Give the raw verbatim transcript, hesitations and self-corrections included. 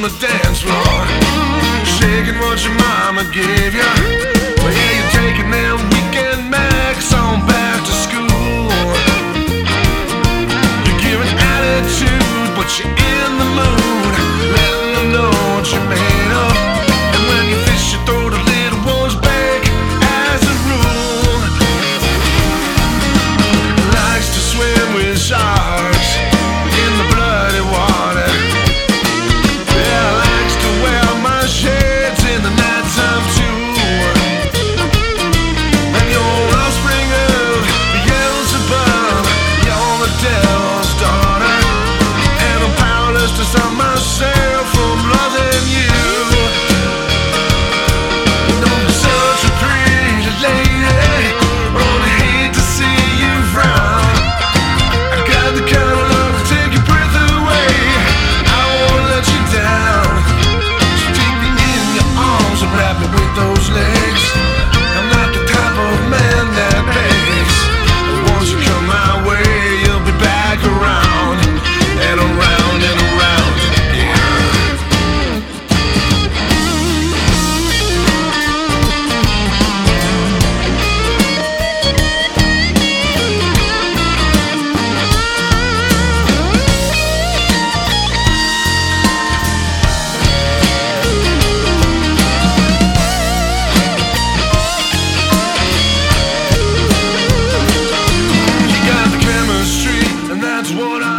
the dance floor, shaking what your mama gave you. Well, yeah, you're taking them weekend max on back to school. You're giving attitude, but you're in the mood, letting them know what you're made of. And when you fish, you throw the little ones back as a rule. Likes to swim with sharks in the bloody water. Yeah, likes to wear my shades in the nighttime too. And you're an offspring of Beelzebub, you're the devil's daughter, and I'm powerless to stop myself from loving you. You know you're such a pretty lady, only hate to see you frown. I got the kind of love to take your breath away, I won't let you down. So take me in your arms and wrap me with those legs. I'm not the type of man that begs, but once you come my way, you'll be back around and around and around again. You got the chemistry, and that's what I